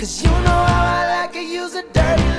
'cause you know how I like it, use a dirty